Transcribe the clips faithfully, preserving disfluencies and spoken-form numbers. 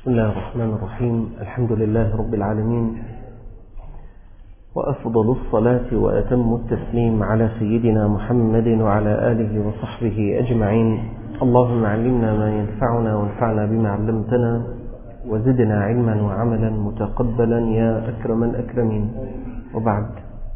بسم الله الرحمن الرحيم. الحمد لله رب العالمين، وأفضل الصلاة وأتم التسليم على سيدنا محمد وعلى آله وصحبه أجمعين. اللهم علمنا ما ينفعنا وانفعنا بما علمتنا وزدنا علما وعملا متقبلا يا أكرم الأكرمين. وبعد،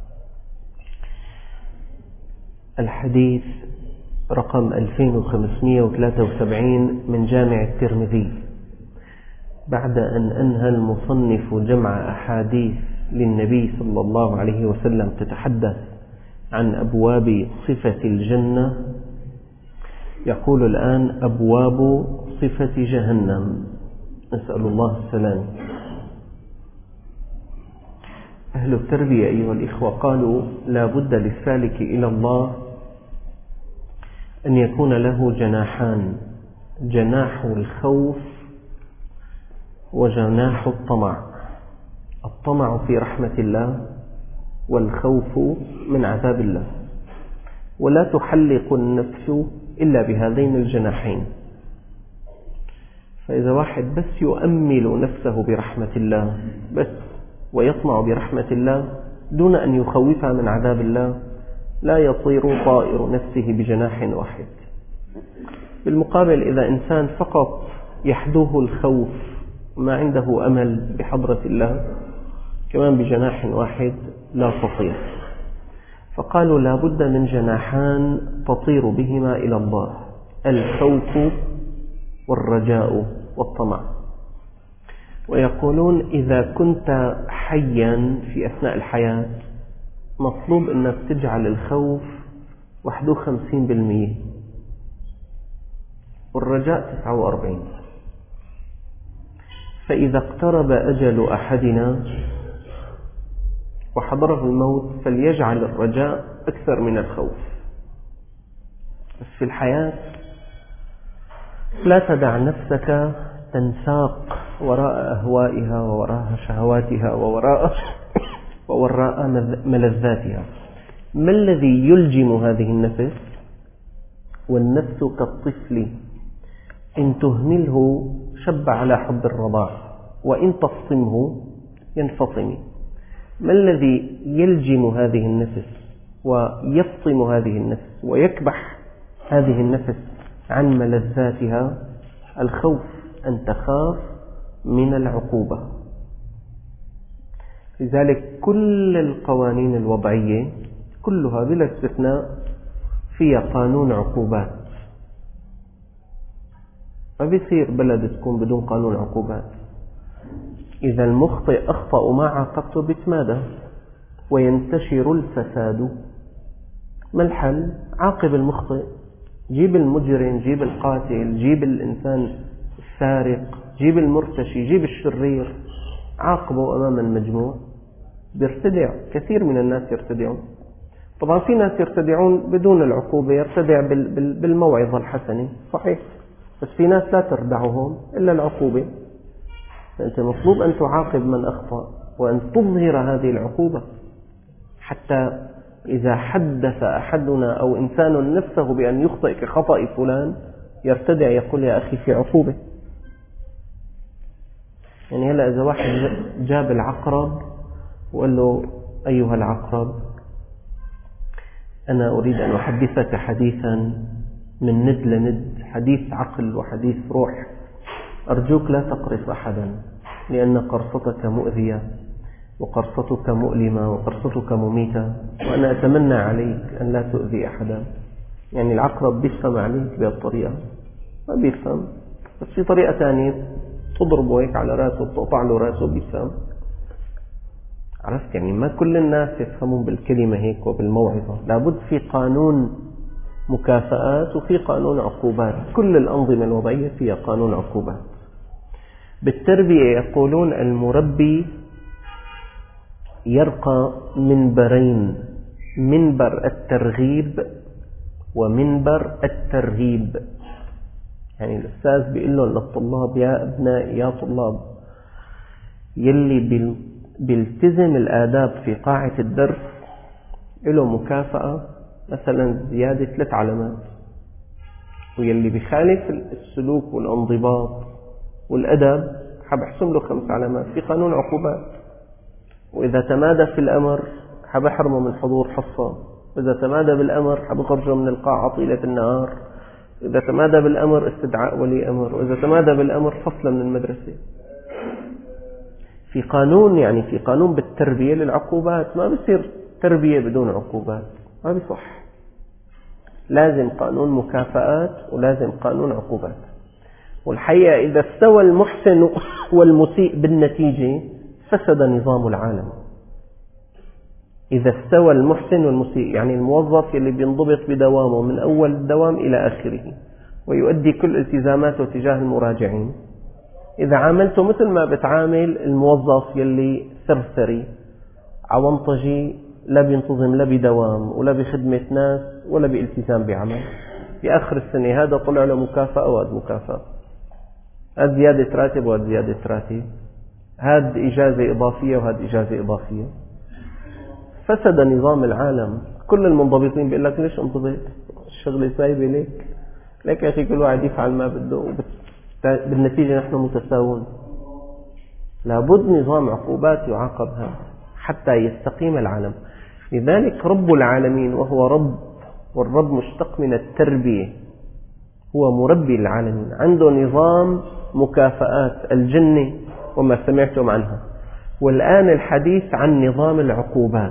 الحديث رقم ألفين وخمسمائة وثلاثة وسبعين من جامع الترمذي، بعد أن أنهى المصنف جمع أحاديث للنبي صلى الله عليه وسلم تتحدث عن أبواب صفة الجنة، يقول الآن أبواب صفة جهنم، نسأل الله السلام. أهل التربية أيها الإخوة قالوا لا بد للسالك إلى الله أن يكون له جناحان، جناح الخوف وجناح الطمع. الطمع في رحمة الله والخوف من عذاب الله، ولا تحلق النفس إلا بهذين الجناحين. فإذا واحد بس يؤمل نفسه برحمة الله بس ويطمع برحمة الله دون أن يخوفها من عذاب الله، لا يطير طائر نفسه بجناح واحد. بالمقابل، إذا إنسان فقط يحدوه الخوف ما عنده أمل بحضرة الله، كمان بجناح واحد لا تطير. فقالوا لا بد من جناحان تطير بهما إلى الله: الخوف والرجاء والطمع. ويقولون إذا كنت حيا في أثناء الحياة مطلوب أنك تجعل الخوف وحده خمسين بالمئة والرجاء تسعة وأربعين. فإذا اقترب أجل أحدنا وحضره الموت فليجعل الرجاء أكثر من الخوف. بس في الحياة لا تدع نفسك تنساق وراء أهوائها ووراء شهواتها ووراء ووراء ملذاتها. ما الذي يلجم هذه النفس؟ والنفس كالطفل إن تهمله شب على حب الرضاع، وإن تفطمه ينفطم. ما الذي يلجم هذه النفس ويفطم هذه النفس ويكبح هذه النفس عن ملذاتها؟ الخوف، أن تخاف من العقوبة. لذلك كل القوانين الوضعية كلها بلا استثناء فيها قانون عقوبات. ما بيصير بلد تكون بدون قانون عقوبات. إذا المخطئ أخطأ وما عاقبته بيتمادى وينتشر الفساد. ما الحل؟ عاقب المخطئ، جيب المجرم، جيب القاتل، جيب الإنسان السارق، جيب المرتشي، جيب الشرير، عاقبه أمام المجموع. بيرتدع، كثير من الناس يرتدعون. طبعا في ناس يرتدعون بدون العقوبة، يرتدع بالموعظة الحسنة، صحيح، بس في ناس لا تردعهم إلا العقوبة. فأنت مطلوب أن تعاقب من أخطأ وأن تظهر هذه العقوبة، حتى إذا حدث أحدنا أو إنسان نفسه بأن يخطئ كخطأ فلان يرتدع، يقول يا أخي في عقوبة. يعني هلأ إذا واحد جاب العقرب وقال له أيها العقرب أنا أريد أن أحدثك حديثا من ند لند، حديث عقل وحديث روح، أرجوك لا تقرص أحدا لأن قرصتك مؤذية وقرصتك مؤلمة وقرصتك مميتة، وأنا أتمنى عليك أن لا تؤذي أحدا. يعني العقرب بيفهم عليك بهالطريقة؟ ما بيفهم. بس في طريقة ثانية، تضربه هيك على رأسه وتقطع له رأسه بيفهم. عرفت؟ يعني ما كل الناس يفهمون بالكلمة هيك وبالموعظة. لابد في قانون مكافآت وفي قانون عقوبات. كل الأنظمة الوضعية فيها قانون عقوبات. بالتربية يقولون المربي يرقى منبرين: منبر الترغيب ومنبر الترهيب. يعني الأستاذ بيقول لهم للطلاب يا أبنائي يا طلاب، يلي بيلتزم الآداب في قاعة الدرس له مكافأة، مثلا زيادة ثلاث علامات، واللي بيخالف السلوك والانضباط والأدب حبحسم له خمس علامات في قانون عقوبات، وإذا تمادى في الأمر حبحرمه من حضور حصة، وإذا تمادى بالأمر حبخرجه من القاعة طيلة النهار، إذا تمادى بالأمر استدعاء ولي أمر، وإذا تمادى بالأمر فصل من المدرسة. في قانون، يعني في قانون بالتربية للعقوبات. ما بصير تربية بدون عقوبات، ما بصح. لازم قانون مكافآت ولازم قانون عقوبات. والحقيقة إذا استوى المحسن والمسيء بالنتيجة فسد نظام العالم. إذا استوى المحسن والمسيء، يعني الموظف اللي بينضبط بدوامه من أول الدوام إلى آخره ويؤدي كل التزاماته تجاه المراجعين، إذا عاملته مثل ما بتعامل الموظف يلي ثرثري عوانطجي، لا بينتظم لا بدوام ولا بخدمة ناس ولا بالتزام بعمل، في آخر السنة هذا طلع له مكافأة وهذا مكافأة، هذا زيادة راتب وهذا زيادة راتب، هذا إجازة إضافية وهذا إجازة إضافية. فسد نظام العالم. كل المنضبطين بيقول لك ليش انضبط؟ الشغلة سايبة ليك ليك يا أخي، كل واحد يفعل ما بده، بالنتيجة نحن متساوون. لابد نظام عقوبات يعاقب هذا حتى يستقيم العالم. لذلك رب العالمين وهو رب، والرب مشتق من التربية، هو مربي العالمين، عنده نظام مكافآت الجنة وما سمعتم عنها. والآن الحديث عن نظام العقوبات،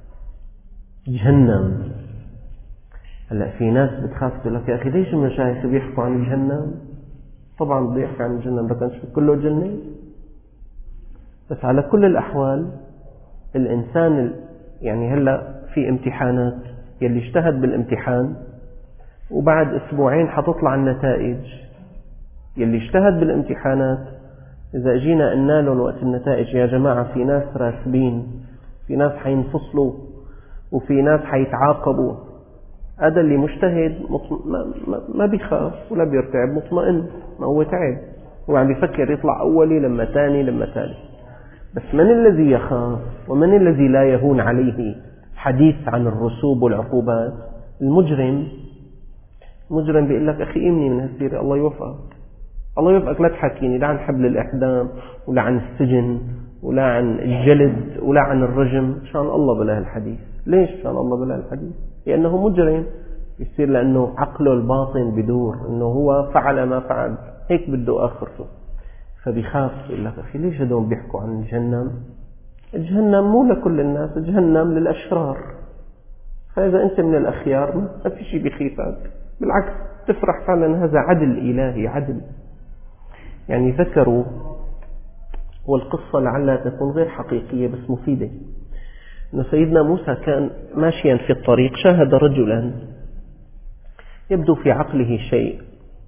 جهنم. هلا في ناس بتخاف تقول لك يا أخي ليش المشايخ بيحكوا عن جهنم؟ طبعا بده يحكي عن جهنم، لكن شو كله جنة؟ بس على كل الأحوال الإنسان يعني هلا في امتحانات، يلي اجتهد بالامتحان وبعد أسبوعين حتطلع النتائج. يلي اجتهد بالامتحانات إذا جينا قلنا لهم وقت النتائج يا جماعة في ناس راسبين، في ناس حينفصلوا، وفي ناس حيتعاقبوا، هذا اللي مجتهد ما بيخاف ولا بيرتعب، مطمئن، ما هو تعب، هو عم بيفكر يطلع أولي لما ثاني لما ثالث. بس من الذي يخاف ومن الذي لا يهون عليه حديث عن الرسوب والعقوبات؟ المجرم. المجرم بيقول لك أخي إمني من هالسيرة، الله يوفقك، الله يوفقك، لا تحكيني لا عن حبل الإحدام ولا عن السجن ولا عن الجلد ولا عن الرجم، شان الله بلا الحديث. ليش شان الله بلا الحديث؟ لأنه مجرم، يصير لأنه عقله الباطن بدور أنه هو فعل ما فعل، هيك بده آخرته، فبيخاف. يقول لك أخي ليش هدول بيحكوا عن جهنم؟ جهنم مو لكل الناس، جهنم للأشرار. فإذا أنت من الأخيار ما في شيء بيخيفك، بالعكس تفرح فعلا، هذا عدل إلهي، عدل. يعني ذكروا، والقصة لعلها تكون غير حقيقية بس مفيدة، أن سيدنا موسى كان ماشيا في الطريق شاهد رجلا يبدو في عقله شيء،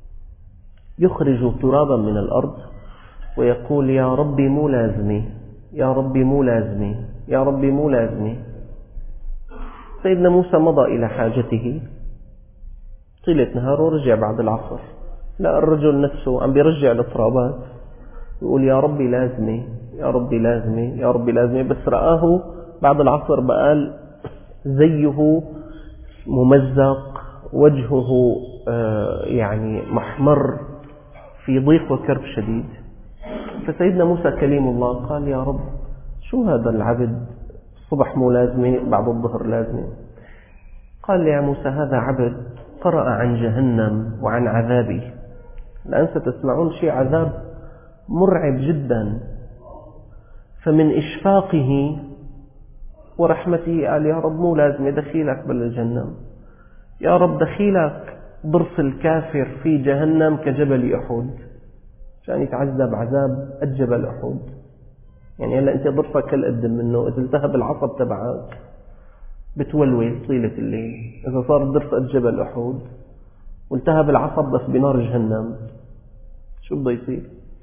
يخرج ترابا من الأرض ويقول يا ربي مو لازمي، يا ربي مو لازمي، يا ربي مو لازمي. سيدنا موسى مضى إلى حاجته طيلة نهار ورجع بعد العصر، لا الرجل نفسه عم بيرجع الترابات يقول يا ربي لازمي، يا ربي لازمي، يا ربي لازمي. بس رآه بعد العصر بقال زيه ممزق، وجهه يعني محمر في ضيق وكرب شديد. فسيدنا موسى كليم الله قال يا رب شو هذا العبد، الصبح مو لازمي بعد الظهر لازمي. قال يا موسى هذا عبد قرأ عن جهنم وعن عذابه، الآن ستسمعون شيء عذاب مرعب جدا، فمن إشفاقه ورحمته قال يا رب مو لازم دخيلك بالجنة، يا رب دخيلك ضرس الكافر في جهنم كجبل أحد، عشان يتعذب عذاب الجبل أحد. يعني هلا أنت ضرسك كالقد منه، إذا التهب العصب تبعك بتولول طيلة الليل، إذا صار ضرس الجبل أحد والتهب العصب بس بنار جهنم شو بده يصير؟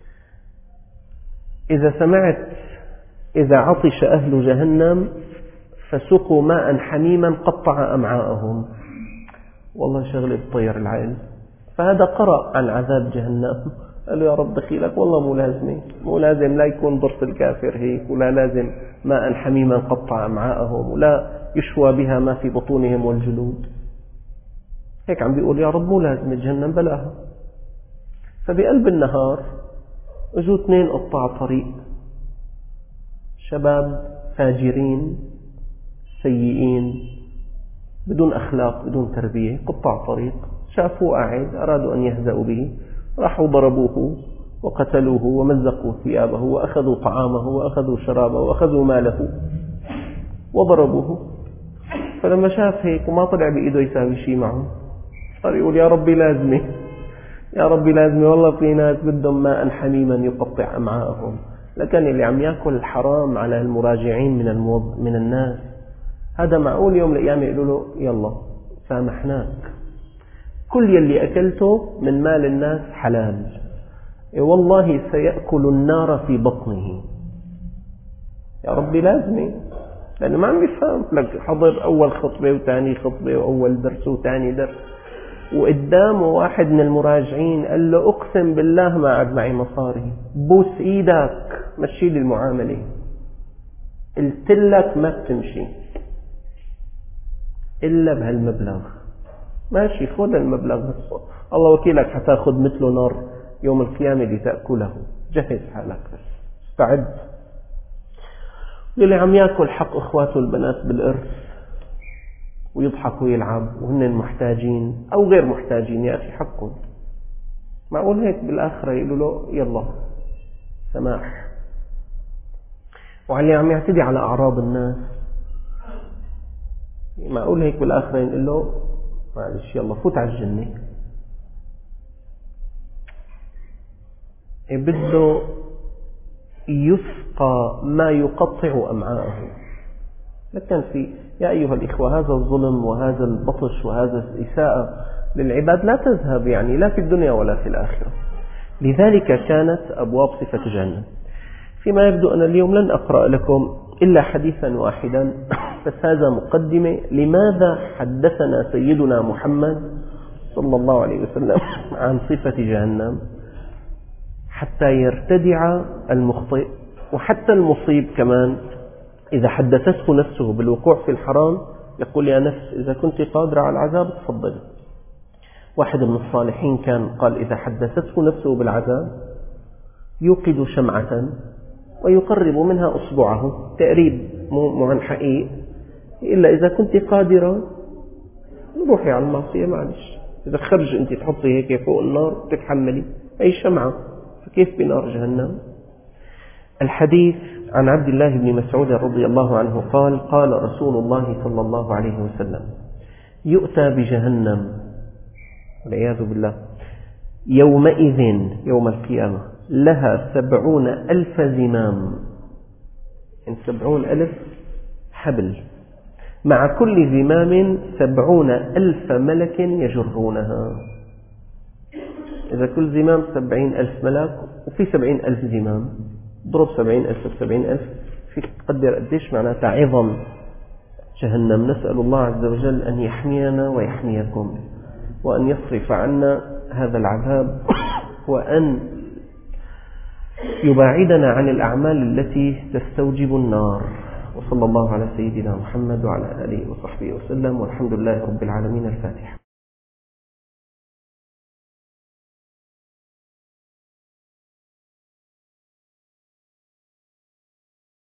إذا سمعت إذا عطش أهل جهنم فسقوا ماء حميما قطع أمعاءهم، والله شغلة بطير العقل. فهذا قرأ عن عذاب جهنم قال يا رب دخيلك، والله مو لازم، مو لازم لا يكون ضرس الكافر هيك، ولا لازم ماء حميما قطع أمعاءهم، ولا يشوى بها ما في بطونهم والجلود. هيك عم بيقول يا رب مو لازم جهنم بلاها. فبقلب النهار اجوا اثنين قطاع طريق، شباب فاجرين سيئين بدون أخلاق بدون تربية، قطاع طريق، شافوه قاعد أرادوا أن يهزأوا به، راحوا ضربوه وقتلوه ومزقوا ثيابه وأخذوا طعامه وأخذوا شرابه وأخذوا ماله وضربوه. فلما شاف هيك وما طلع بإيده يساوي شيء معه، صار يقول يا ربي لازمة، يا ربي لازمة، والله في ناس بدهم ماء حميما يقطع أمعاءهم. لكن اللي عم يأكل الحرام على المراجعين من الموض... من الناس، هذا معقول يوم القيامة يقولوا له يلا سامحناك، كل يلي أكلته من مال الناس حلال، والله سيأكل النار في بطنه. يا ربي لازمة، لأنه ما عم يفهم لك، حضر أول خطبة وثاني خطبة وأول درس وثاني درس، وقدامه واحد من المراجعين قال له أقسم بالله ما عاد معي مصاري، بوس إيدك مشي لي المعاملة، قلت لك ما بتمشي إلا بهالمبلغ، ماشي خذ المبلغ بس الله وكيلك حتاخذ مثله نار يوم القيامة لتأكله، جهز حالك بس استعد. اللي عم يأكل حق إخواته البنات بالإرث ويضحك ويلعب وهن محتاجين أو غير محتاجين، يا أخي حقهم، معقول هيك بالآخرة يقولوا له يلا سماح؟ وعلي عم يعتدي على أعراض الناس، معقول هيك بالآخرة يقول له معلش يلا فوت على الجنة؟ بده يسقى ما يقطع أمعاءه. لكن في يا أيها الإخوة هذا الظلم وهذا البطش وهذا الإساءة للعباد لا تذهب، يعني لا في الدنيا ولا في الآخرة. لذلك كانت أبواب صفة جهنم. فيما يبدو أن اليوم لن أقرأ لكم إلا حديثا واحدا، بس هذا مقدمة لماذا حدثنا سيدنا محمد صلى الله عليه وسلم عن صفة جهنم، حتى يرتدع المخطئ وحتى المصيب كمان إذا حدثته نفسه بالوقوع في الحرام يقول يا نفس إذا كنت قادرة على العذاب تفضلي. واحد من الصالحين كان قال إذا حدثته نفسه بالعذاب يوقد شمعة ويقرب منها أصبعه، تقريب مو عن حقيق، إلا إذا كنت قادرة روحي على المعصية معلش، إذا خرج أنت تحطي هيك فوق النار تتحملي أي شمعة، فكيف بنار جهنم؟ الحديث عن عبد الله بن مسعود رضي الله عنه قال قال رسول الله صلى الله عليه وسلم يؤتى بجهنم والعياذ بالله يومئذ يوم القيامة لها سبعون ألف زمام، يعني سبعون ألف حبل، مع كل زمام سبعون ألف ملك يجرونها. إذا كل زمام سبعين ألف ملك وفي سبعين ألف زمام، ضرب سبعين ألف بسبعين ألف، فيك تقدر قديش معناتها عظم جهنم. نسأل الله عز وجل أن يحمينا ويحميكم، وأن يصرف عنا هذا العذاب، وأن يباعدنا عن الأعمال التي تستوجب النار. وصلى الله على سيدنا محمد وعلى آله وصحبه وسلم، والحمد لله رب العالمين. الفاتحة.